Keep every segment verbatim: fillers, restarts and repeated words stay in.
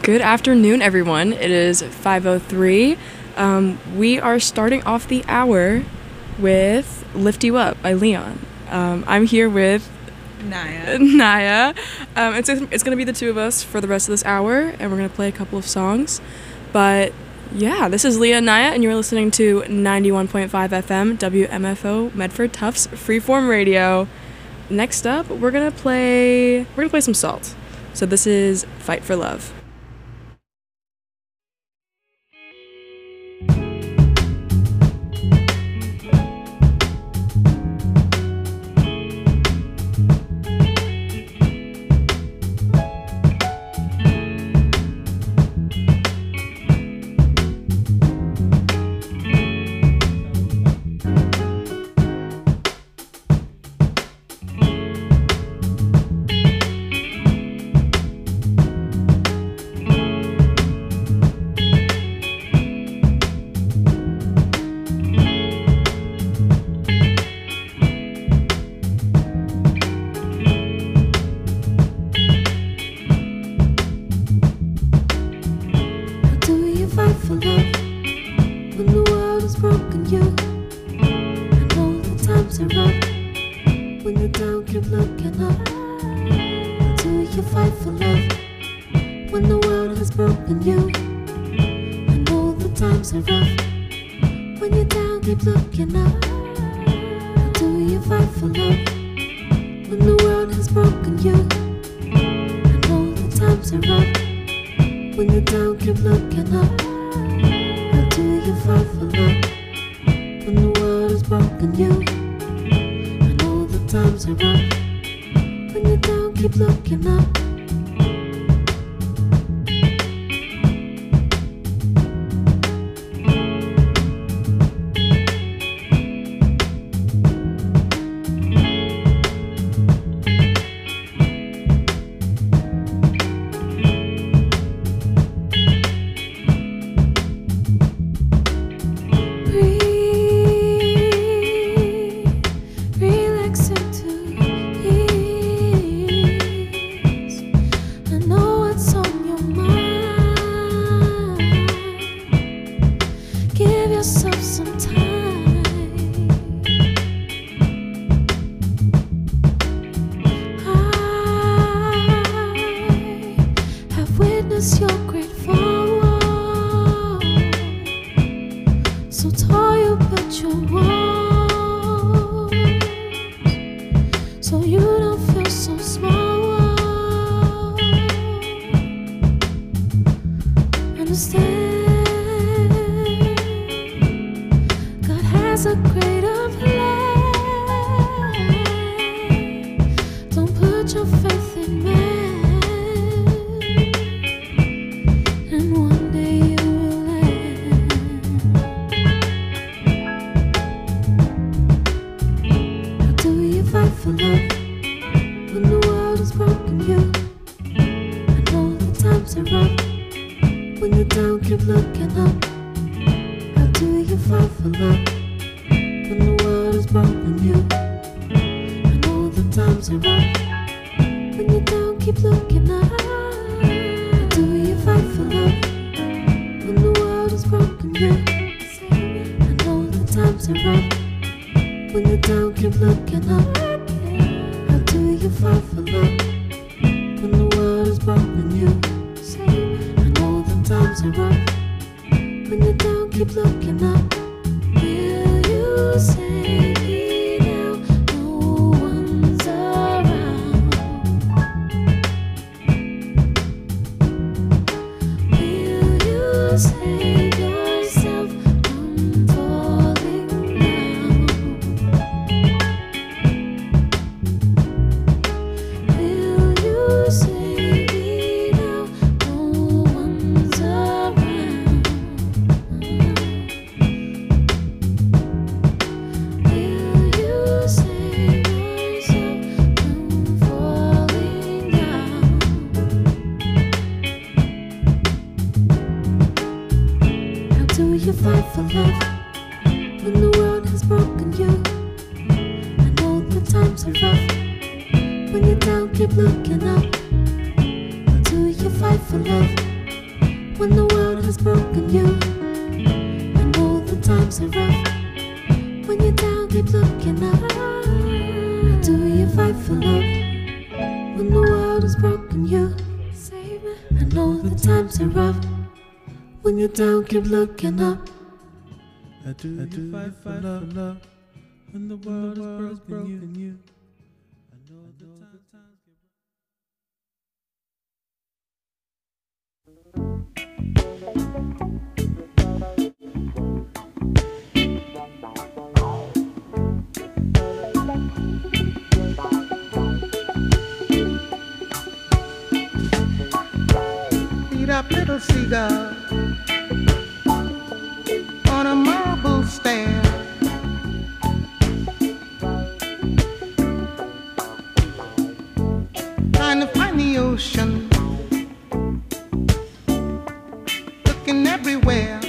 Good afternoon, everyone. It is five oh three. Um, we are starting off the hour with Lift You Up by Leon. Um, I'm here with Naya. Naya. Um, it's it's going to be the two of us for the rest of this hour, and we're going to play a couple of songs. But yeah, this is Leah and Naya, and you're listening to ninety-one point five F M W M F O Medford Tufts Freeform Radio. Next up, we're gonna play we're gonna play some Salt. So this is Fight for Love. When you're down, keep looking up. How do you fight for love times are rough. When you're down, keep looking up. How do you fight for love? When the world is broken, you save me. I know the times are rough. When you're down, keep looking up. How do you fight for love? When the world is broken, you. I know the times get rough. Beat up little seagull on a marble stair. Trying to find the ocean, looking everywhere.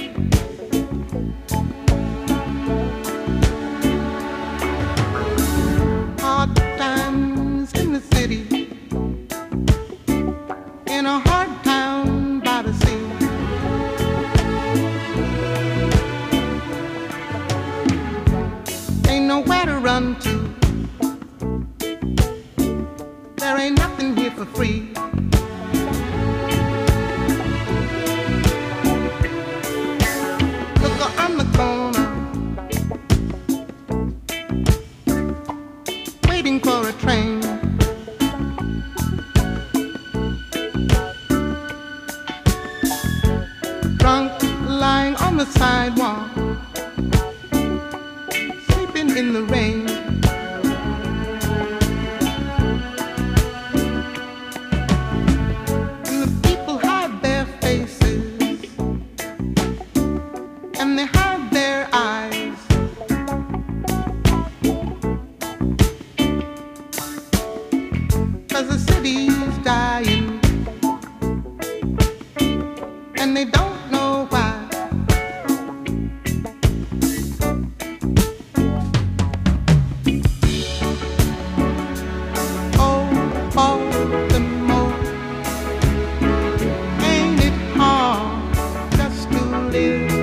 Hard times in the city, in a hard town by the sea. Ain't nowhere to run to. There ain't nothing here for free. Look on the corner, waiting for a train. Drunk, lying on the sidewalk, sleeping in the rain. And the people hide their faces, and they hide their eyes. Cause the city's dying, and they don't know why. Oh, Baltimore, ain't it hard just to live?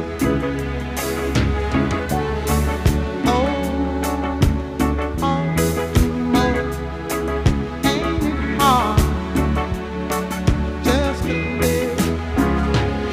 Oh, Baltimore, ain't it hard just to live?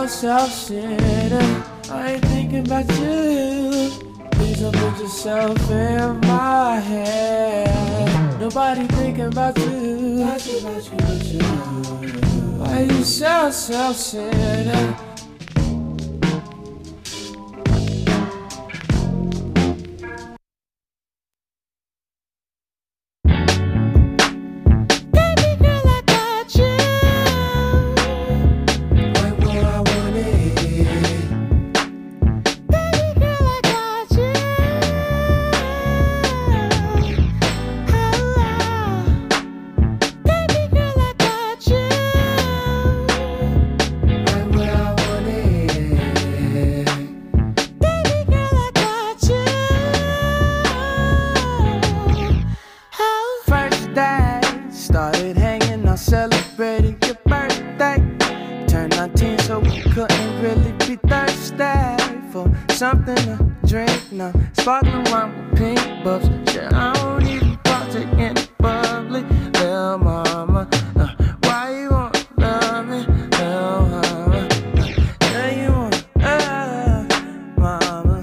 self-centered. I ain't thinking about you. Please don't put yourself in my head. Nobody thinking about you. About you, about you, about you. Why you so self-centered? Something to drink now, sparkling wine with pink bubbles. Shit, I don't even partake in public. Little mama, uh, why you wanna love me? Little mama, uh, yeah, you wanna love mama.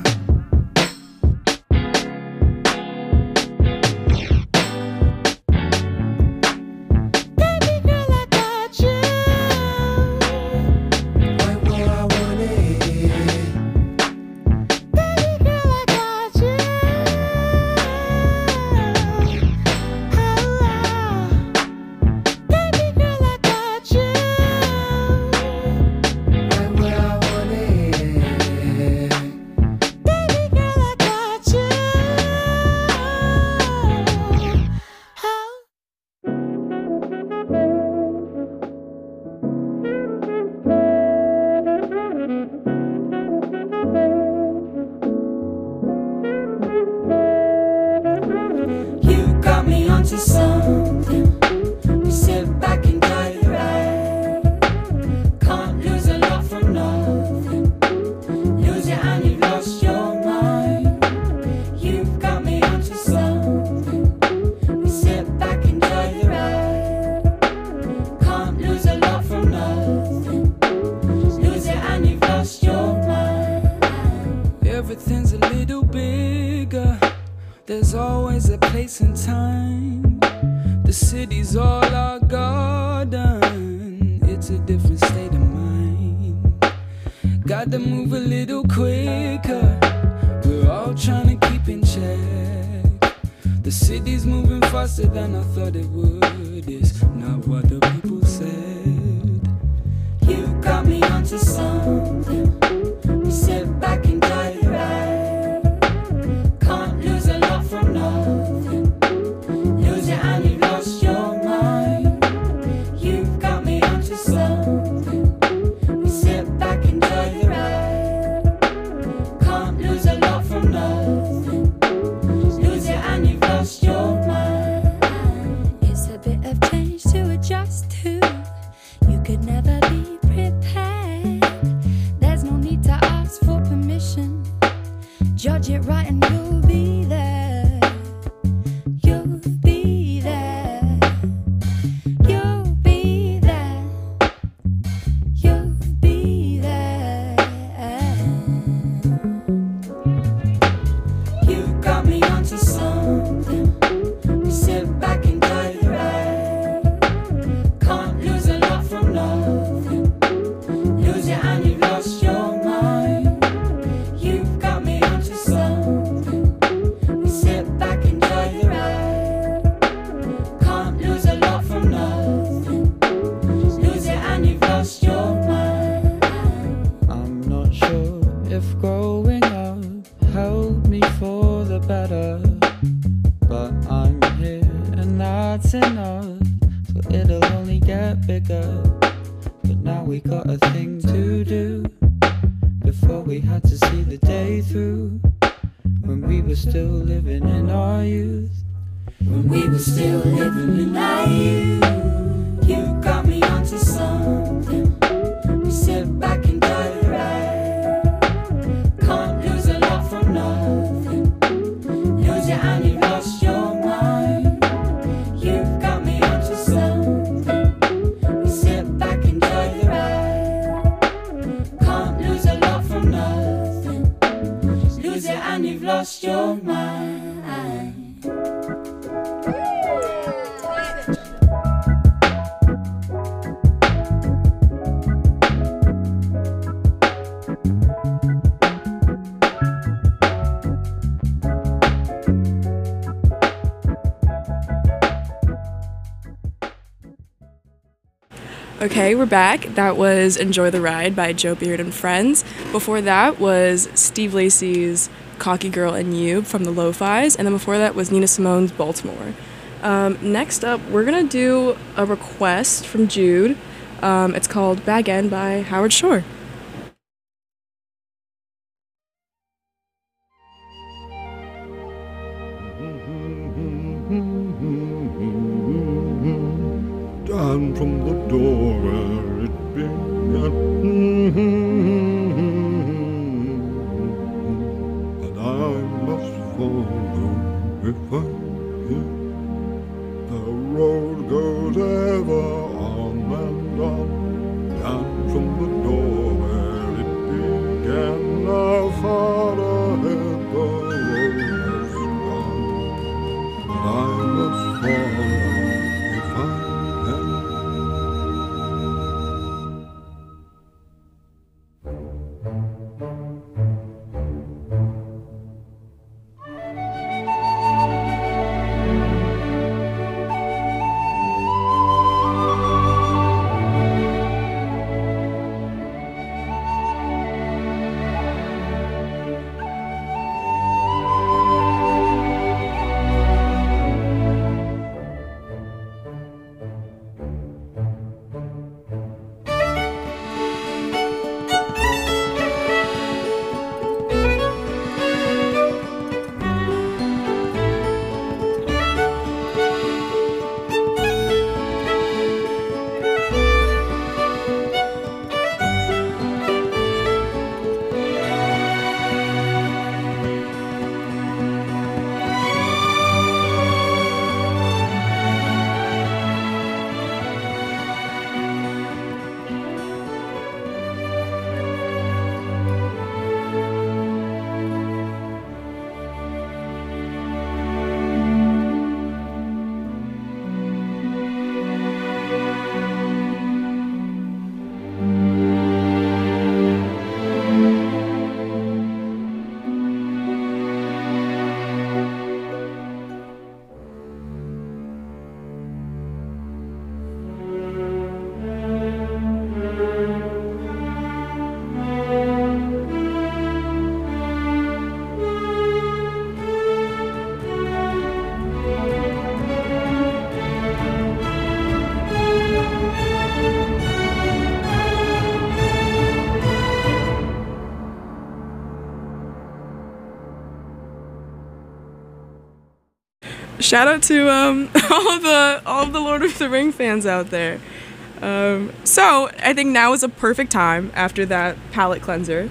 Baby girl, I got you. Right where I want it. To something, we sit back and enjoy the ride. Can't lose a lot from nothing. Lose it and you've lost your mind. You've got me onto something. We sit back and enjoy the ride. Can't lose a lot from nothing. Lose it and you've lost your mind. Everything's a little bigger. There's always a place and time. The city's all our garden. It's a different state of mind. Gotta move a little quicker. We're all trying to keep in check. The city's moving faster than I thought it would. It's not what the people said. You got me onto something. We sit back and enjoy the ride. Can't lose a lot from nothing. Lose it and you've lost your mind. You've got me onto something. We sit back and enjoy the ride. Can't lose a lot from nothing. Lose it and you've lost your mind. It's a bit of change to adjust to. You could never be prepared. There's no need to ask for permission. Judge it right and you'll be there. You'll be there. You'll be there. You'll be there. You got me onto something. We sit back and enjoy the ride. Can't lose a lot from nothing. Lose it and you've lost your mind. You've got me onto something. We sit back and enjoy the ride. Can't lose a lot from nothing. Lose it and you've lost your mind. I'm not sure if growing up helped me for the better, but I'm here and that's enough. So it'll only get bigger. But now we got a thing to do. Before we had to see the day through. When we were still living in our youth. When we were still living in our youth. You got me onto something. We sit back and enjoy the ride. Can't lose a lot from nothing. Lose it and you've lost your mind. You've got me onto something. We sit back and enjoy the ride. lost your mind. Okay, we're back. That was Enjoy the Ride by Joe Beard and Friends. Before that was Steve Lacy's Cocky Girl and You from the Lo-Fis. And then before that was Nina Simone's Baltimore. Um, next up, we're going to do a request from Jude. Um, it's called Bag End by Howard Shore. Down from the door where it began, and I must follow if I can. The road goes ever on and on, down from the door where it began. How far ahead the road has gone, and I must follow if I can. Shout out to um, all of the all of the Lord of the Ring fans out there. Um, so I think now is a perfect time after that palate cleanser.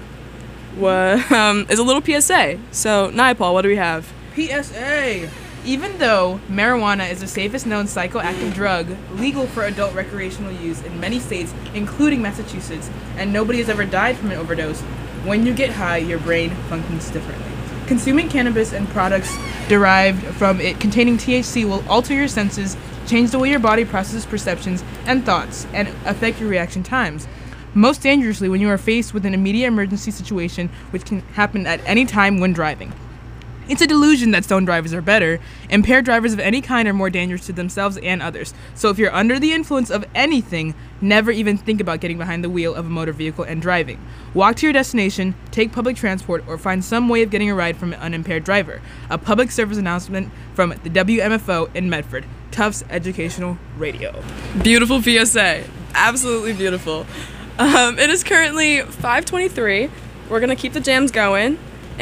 What um, is a little P S A? So Nia Paul, what do we have? P S A! Even though marijuana is the safest known psychoactive drug legal for adult recreational use in many states, including Massachusetts, and nobody has ever died from an overdose, when you get high, your brain functions differently. Consuming cannabis and products derived from it containing T H C will alter your senses, change the way your body processes perceptions and thoughts, and affect your reaction times. Most dangerously when you are faced with an immediate emergency situation, which can happen at any time when driving. It's a delusion that stoned drivers are better. Impaired drivers of any kind are more dangerous to themselves and others. So if you're under the influence of anything, never even think about getting behind the wheel of a motor vehicle and driving. Walk to your destination, take public transport, or find some way of getting a ride from an unimpaired driver. A public service announcement from the W M F O in Medford, Tufts Educational Radio. Beautiful P S A. Absolutely beautiful. Um, it is currently five twenty-three. We're going to keep the jams going.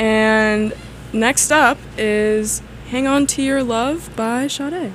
And next up is Hang On to Your Love by Sade.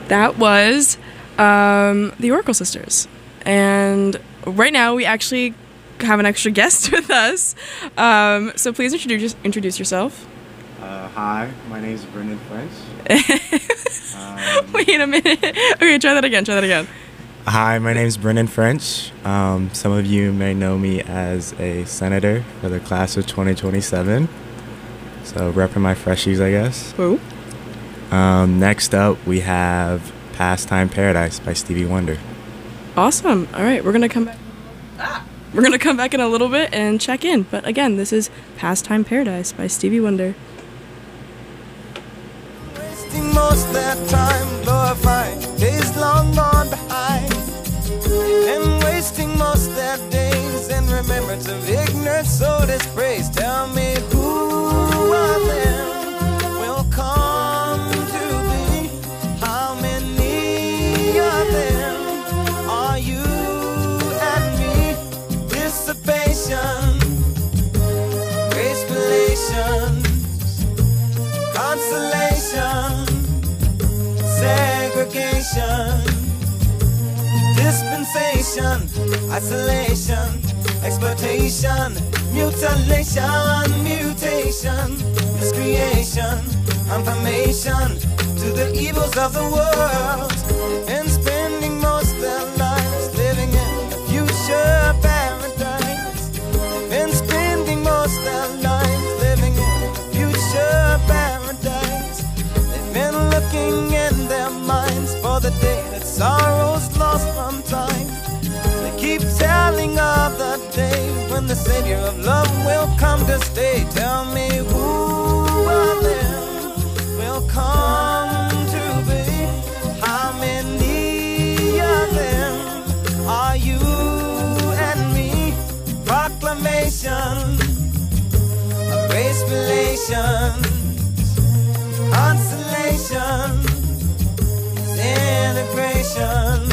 That was um, the Oracle Sisters. And right now we actually have an extra guest with us. Um, so please introduce introduce yourself. Uh, hi, my name is Brendan French. um, Wait a minute. Okay, try that again. Try that again. Hi, my name is Brendan French. Um, some of you may know me as a senator for the class of twenty twenty-seven. So repping my freshies, I guess. Who? Um, next up, we have Pastime Paradise by Stevie Wonder. Awesome. All right, we're gonna come back. Ah! We're gonna come back in a little bit and check in. But again, this is Pastime Paradise by Stevie Wonder. Wasting most of that time glorifying days long gone behind, and wasting most of their days in remembrance of ignorance, so dispraise. Tell me who of them will come to be? How many of them are you and me? Dissipation, grace relations, consolation, segregation, dispensation, isolation, exploitation, mutilation, mutation, miscreation, confirmation to the evils of the world, and spending most of their lives living in the future paradise, and spending most of their lives living in the future paradise. They've been looking in their minds for the day that sorrow's lost from time. They keep telling of the day when the Savior of love will come to stay. Tell me who of them will come to be? How many of them are you and me? Proclamation, race relations, consolation, integration,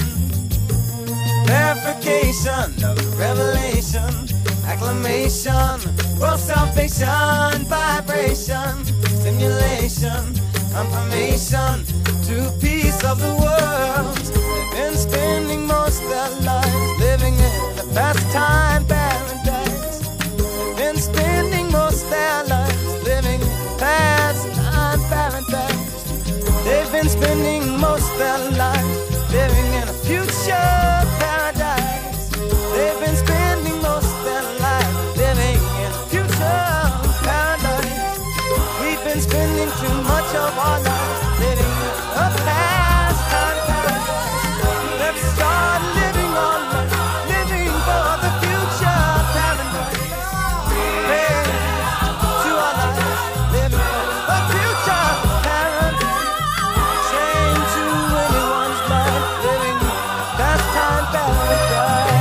verification of revelation, acclamation, world salvation, vibration, stimulation, confirmation to peace of the world. They've been spending most of their lives living in the pastime paradise. They've been spending most of their lives living in pastime paradise. They've been spending most of their lives living in a future paradise. They've been spending most of their lives living in a future paradise. We've been spending too much of our lives living in a pastime paradise. Let's start living our life, living for the future paradise. Hey, to our lives, living for the future paradise. Change to anyone's life, living in a pastime paradise.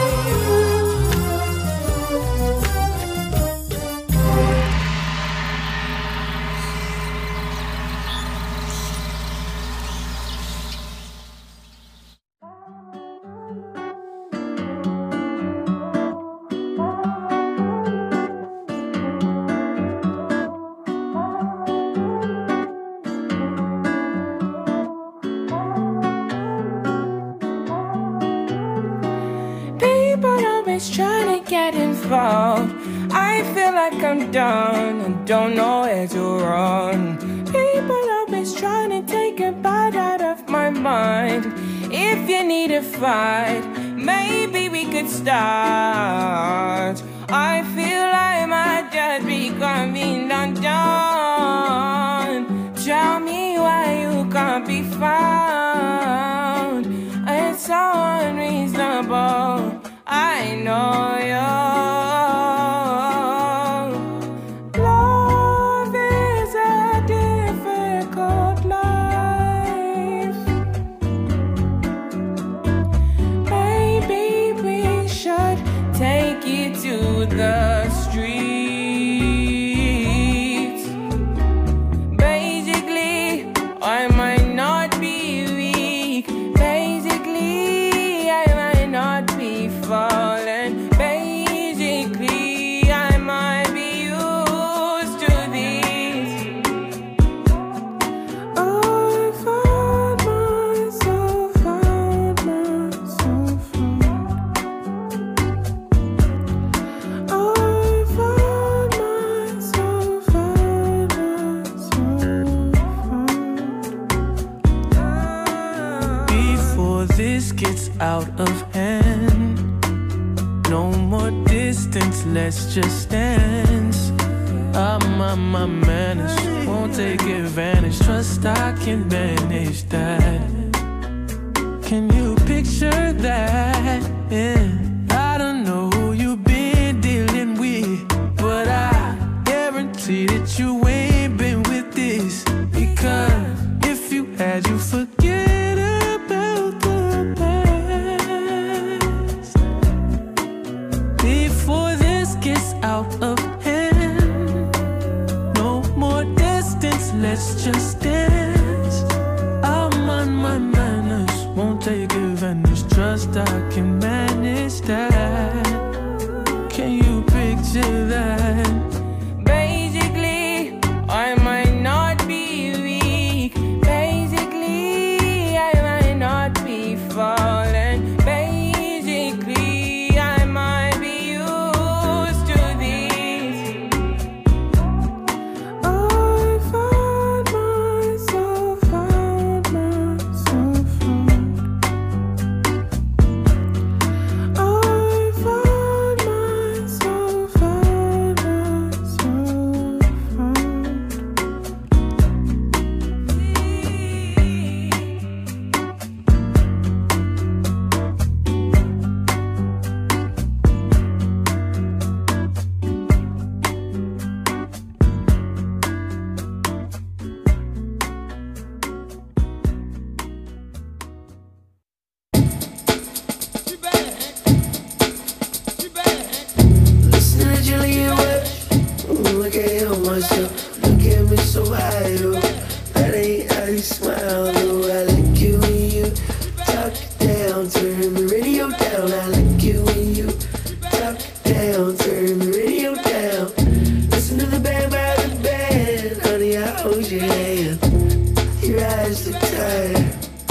People always trying to get involved. I feel like I'm done and don't know where to run. People always trying to take a bite out of my mind. If you need a fight, maybe we could start. I feel I might just be coming undone. Tell me why you can't be found. It's so unreasonable. I know you're. Love is a difficult life. Maybe we should take you to the streets. Basically, I might not be weak. Basically, I might not be falling. Basically, out of hand. No more distance, let's just dance. Ah, my, my manners won't take advantage. Trust I can manage that. Can you picture that? Yeah. I don't know who you've been dealing with, but I guarantee that you ain't been with this. Because if you had, you forget about the past before this gets out of hand. No more distance, let's just dance. I'm on my manners, won't take advantage. Trust I can manage that. Can you picture that? Basically, I might not be weak. Basically, I might not be falling. Basically, I might be used to this. I found myself, found myself, found. I found myself, found myself, found. Listen to Julia West. Ooh, I can't help myself. Look at me so high, oh. That ain't how you smile, oh. I like you when you talk it down. Turn the radio down. I like you when you talk it down. Turn the radio down. Listen to the band by the band. Honey, I hold your hand. Your eyes look tired.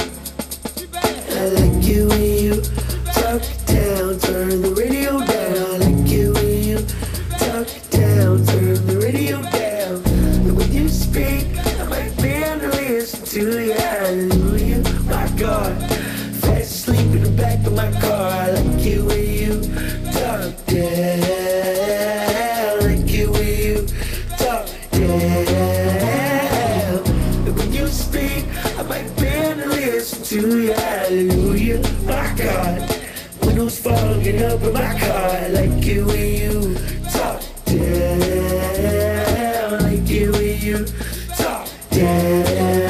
I like you when you talk it down. Turn the radio down. I like you when you talk it down. Turn the radio down. And when you speak, I might be able to listen to you. Hallelujah, my God. Fast asleep in the back of my car. I like you when you talk down. I like you when you talk down. And when you speak, I might be able to listen to you. Hallelujah, my God. Windows fogging up in my car. I like you when you talk down. I like you when you talk down.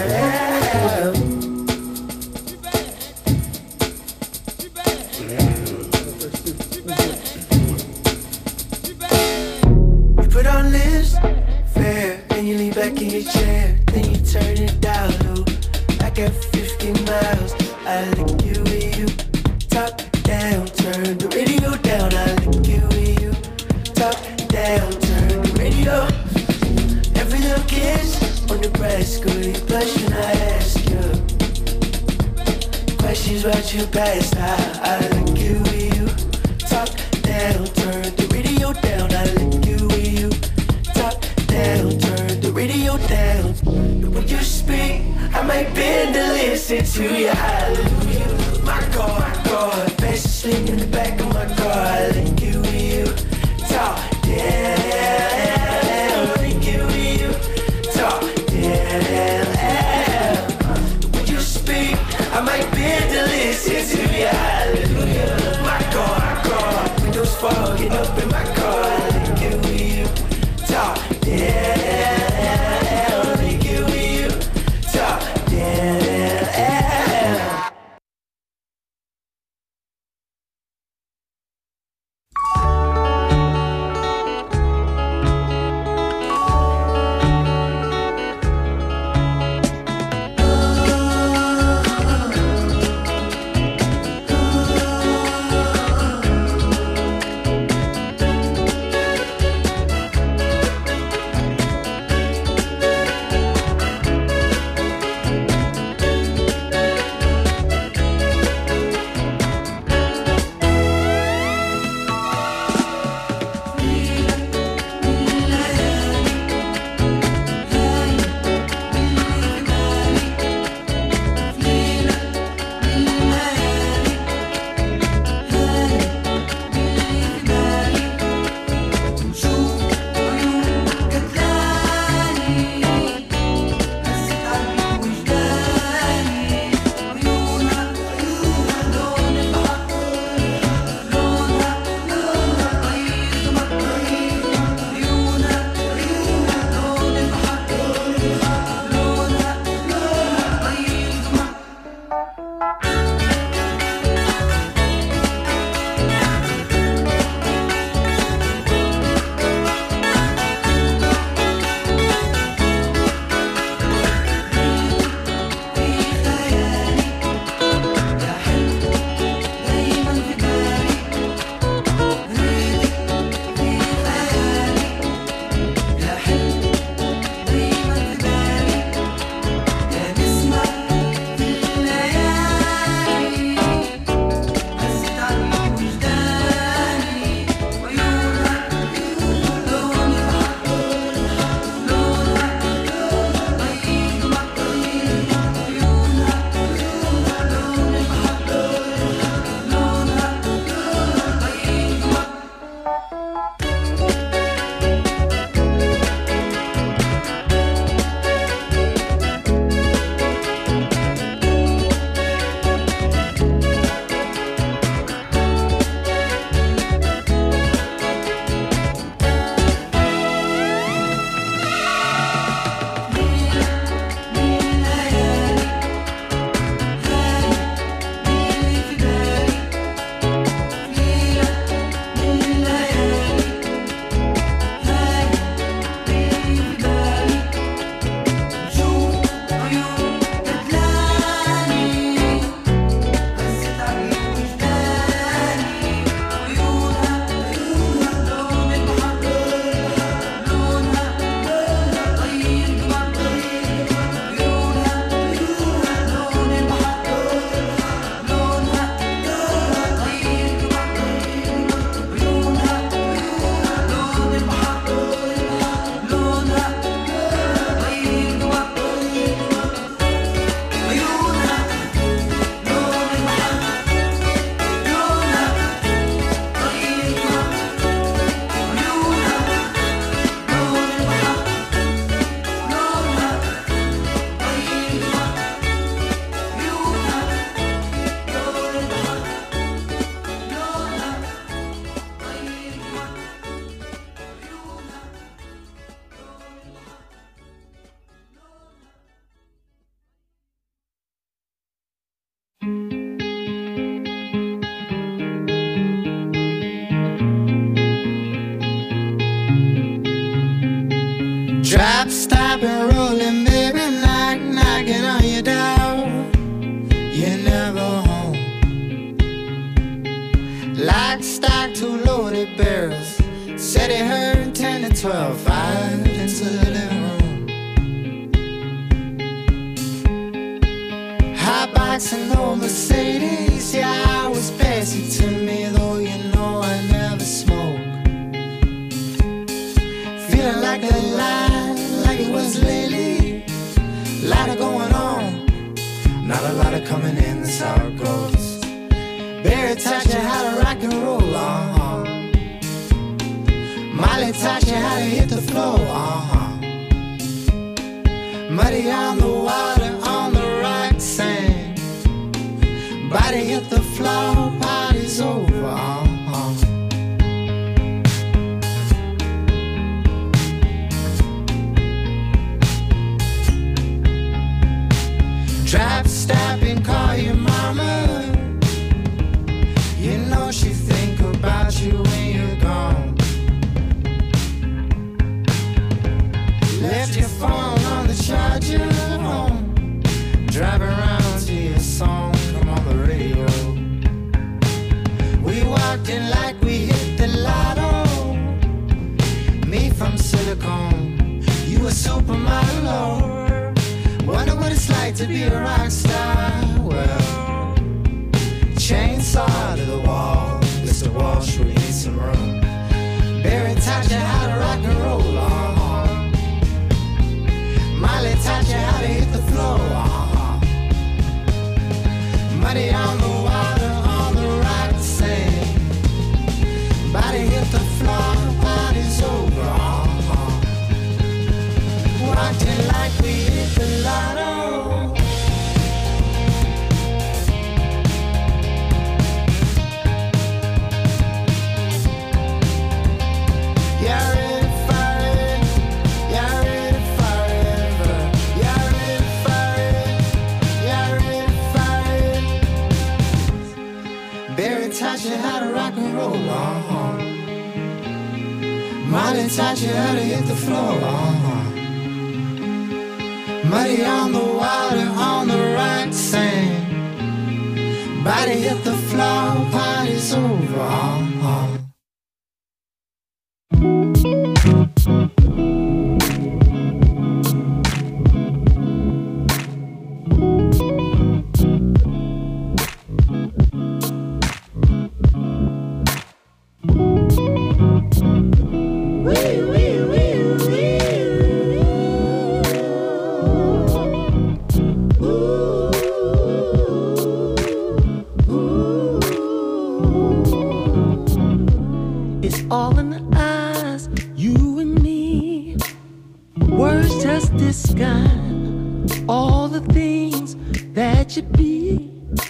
You put on this fair, and you lean back in your chair, then you turn it down low. I got fifty miles. I like you when you talk down, turn the radio down. I like you when you talk down, turn the radio. Every little kiss on Nebraska, you blush when I ask you questions about your past. I, I like you when you talk down, turn the radio down. I like you when you talk down, turn the radio down. And when you speak, I might bend to listen to you. Hallelujah, my God, my God. Fast asleep in the back of my car. I like you when you talk down. I like you when you talk down. When you speak, I might bend to listen to you. Hallelujah, my God, my God. Windows fogging up in my car. I like you when you talk down. Drop, stop, and rolling, baby, knock, knocking on your door. You're never home. Lock, stock, two loaded barrels. Said he heard ten to twelve, five into the living room. Hot box and old Mercedes, yeah, I was pass it to me, though you know I never smoke. Feeling like a lie, like it was lately. Lot of going on, not a lot of coming in, that's how it goes. Barry taught you how to rock and roll, uh-huh. Molly taught you how to hit the floor, uh-huh. Muddy on the water, on the rock sand. Body hit the floor, party's over, uh-huh. Drop, stop, and call your mama. You know she think about you when you're gone. Left your phone on the charger home. Drive around to your song, come on the radio. We walked in like we hit the lotto. Me from Silicon, you a supermodel. Wonder what it's like to be a rock star. Well, chainsaw to the wall, Mister Walsh, we need some room. Barry taught you how to rock and roll, uh-huh. Molly taught you how to hit the floor, uh-huh. Muddy on the water, on the rock sand. Body hit the floor, party's over, uh-huh. Walked in like we hit the lotto. Taught you how to rock and roll, uh-huh. Molly taught you how to hit the floor, uh-huh. Muddy on the water, on the rock sand. Body hit the floor, party's over, uh-huh. All in the eyes, you and me. Words just describe all the things that you be.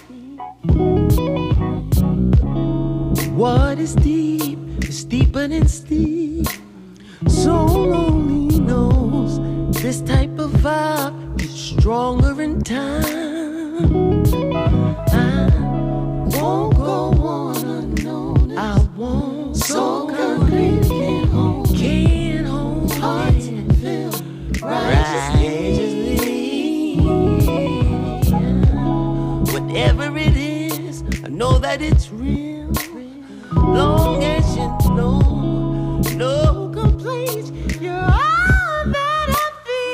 What is deep is deeper than steep. So lonely knows this type of vibe gets stronger in time. I won't go on unnoticed. I won't. So concrete, can't hold, can't hold, hard to feel, righteously. Whatever it is, I know that it's real. Long as you know, no complaints, you're all that I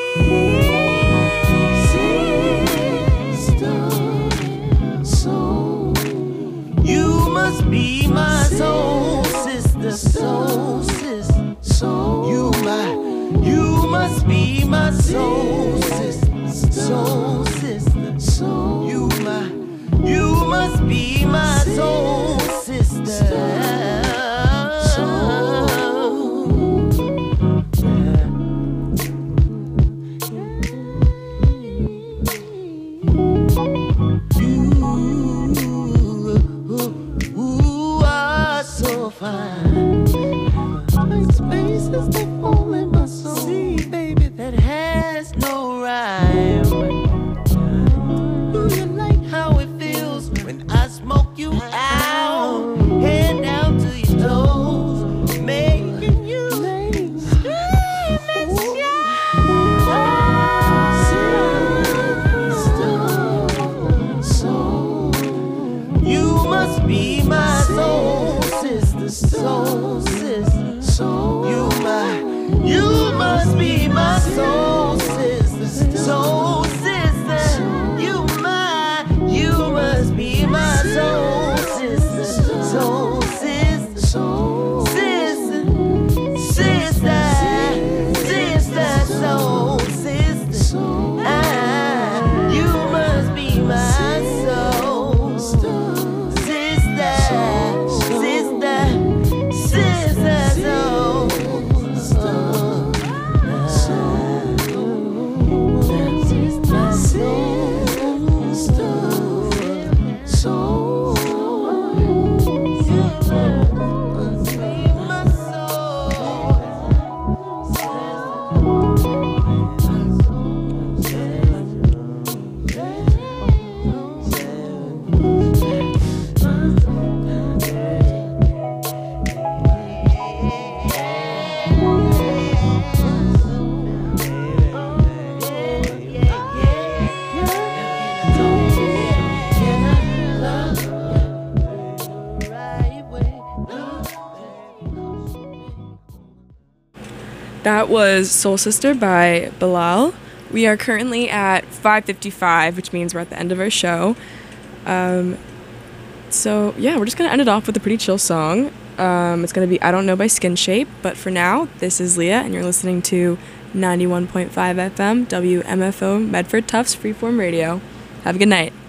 feel. Sister, soul, you must be my soul. Soul, sister, soul, you my, you must be my soul, sister, soul, sister, soul, you my, you must be my soul, sister, soul. You, ooh, are so fine. Spaces that fall in my soul. See, baby, that has no rhyme. Do you like how it feels when I smoke you out? Head down to You must be my soul sister, soul sister. You my, you must be my soul sister, soul sister, soul sister, sister, sister, soul sister. Ah, you must be my soul sister, sister, sister, soul. That was Soul Sister by Bilal. We are currently at five fifty-five, which means we're at the end of our show. Um, so, yeah, we're just going to end it off with a pretty chill song. Um, it's going to be I Don't Know by Skin Shape. But for now, this is Leah, and you're listening to ninety-one point five F M, W M F O, Medford Tufts Freeform Radio. Have a good night.